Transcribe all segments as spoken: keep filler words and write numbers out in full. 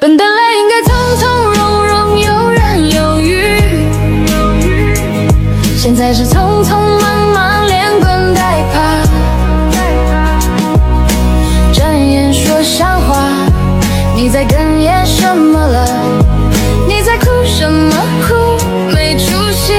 本来应该从从容容，游刃有余，现在是匆匆忙忙，连滚带爬。转眼说瞎话，你在哽咽什么了？你在哭什么哭？没出息。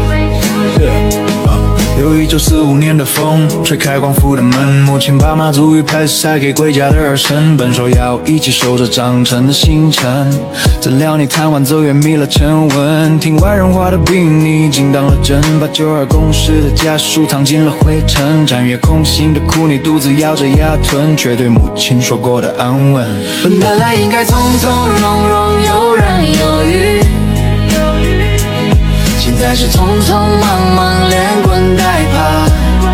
有一九四五年的风吹开光复的门，母亲把马祖与派塞给归家的儿孙，本说要一起守着长城的星辰，怎料你弹完奏乐迷了沉稳，听外人话的比你精当了真，把九二共识的家书藏进了灰尘，战月空心的哭，你独自咬着牙吞，却对母亲说过的安稳。 本来应该从从容容，游刃有余，现在是匆匆忙忙，连滚带爬。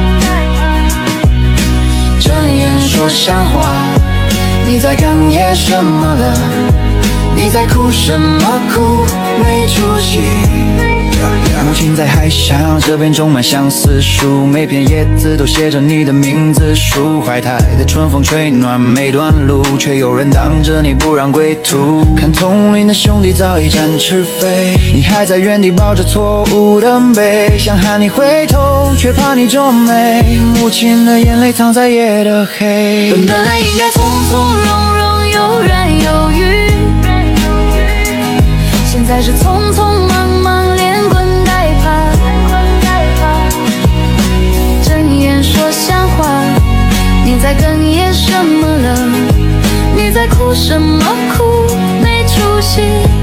转眼说瞎话，你在哽咽什么了？你在哭什么哭？没出息。 母亲在海上，这边种满相思树，每片叶子都写着你的名字。树怀胎的春风吹暖每段路，却有人挡着你不让归途。看同龄的兄弟早已展翅飞，你还在原地抱着错误的背，想喊你回头，却怕你皱眉。母亲的眼泪藏在夜的黑。 本来应该从从容容，游刃有余，现在是匆匆忙忙，连滚带爬。睁眼说瞎话，你在哽咽什么了？你在哭什么哭？没出息。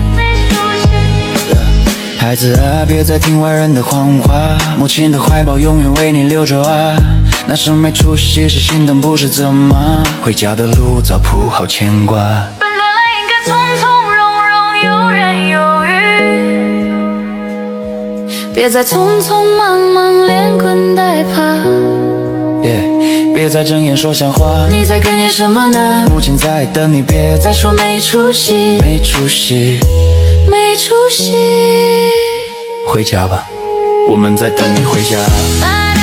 孩子啊，别再听外人的谎话，母亲的怀抱永远为你留着啊。那是没出息，是心疼，不是责骂。回家的路早铺好牵挂。 本来应该从从容容，游刃有余，别再匆匆忙忙，连滚带爬。 Yeah, 别再睁眼说瞎话， 你在哽咽什么呢？ 母亲在等你，别再说没出息， 没出息， 没出息。 回家吧，我们在等你回家。